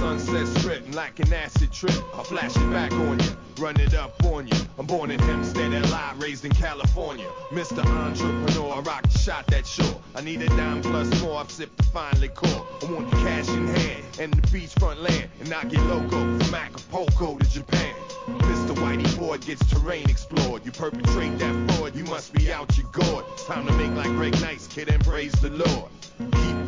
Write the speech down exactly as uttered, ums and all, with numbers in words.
Sunset Strip, like an acid trip. I'll flash it back on you, run it up on you. I'm born in Hempstead, L I, raised in California. Mister Entrepreneur, I rock the shot that's sure. I need a dime plus more, I've sipped the fine liquor. I want the cash in hand and the beachfront land, and I get loco from Acapulco to Japan. Mister Whitey Ford gets terrain explored. You perpetrate that fraud, you must be out your gourd. Time to make like Greg Nice, kid, and praise the Lord. Keep